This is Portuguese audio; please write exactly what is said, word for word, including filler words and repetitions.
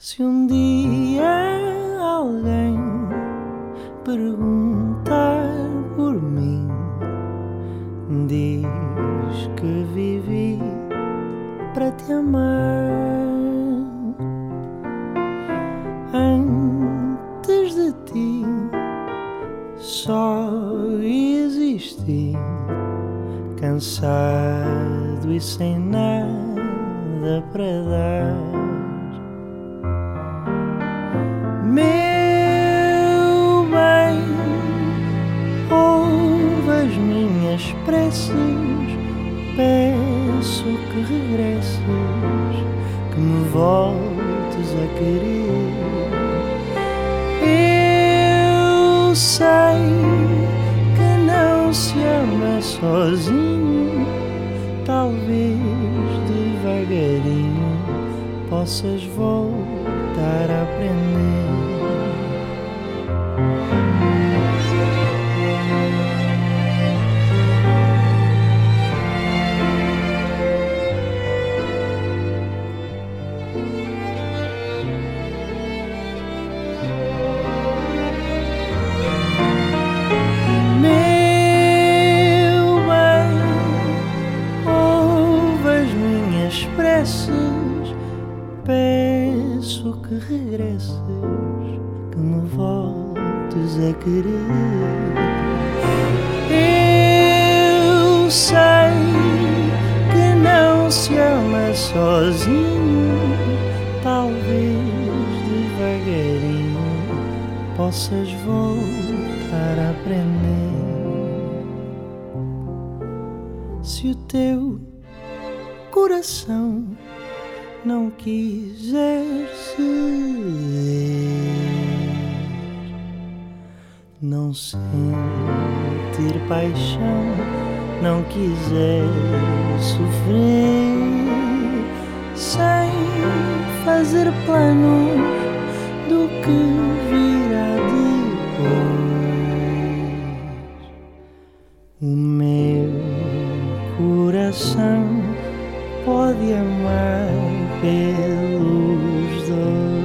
Se um dia alguém perguntar por mim, diz que vivi para te amar. Antes de ti só existi, cansado e sem nada para dar. Meu bem, ouve as minhas preces, peço que regresses, que me voltes a querer. Eu sei que não se ama sozinho, talvez devagarinho possas voltar a aprender. Meu bem, ouve as minhas preces, peço que regresses, que me voltes a querer. Eu sei que não se ama sozinho, talvez devagarinho possas voltar a aprender. Se o teu coração não quiser ceder, não sentir paixão, não quiser sofrer, sem fazer planos do que virá depois, o meu coração pode amar pelos dois.